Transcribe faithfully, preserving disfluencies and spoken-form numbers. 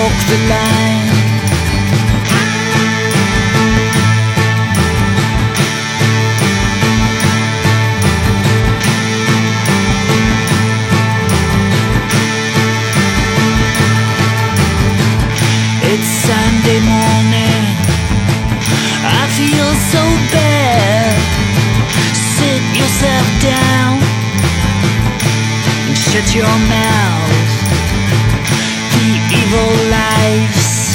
walk the line. It's Sunday morning, I feel so bad. Sit yourself down and shut your mouth. The evil lies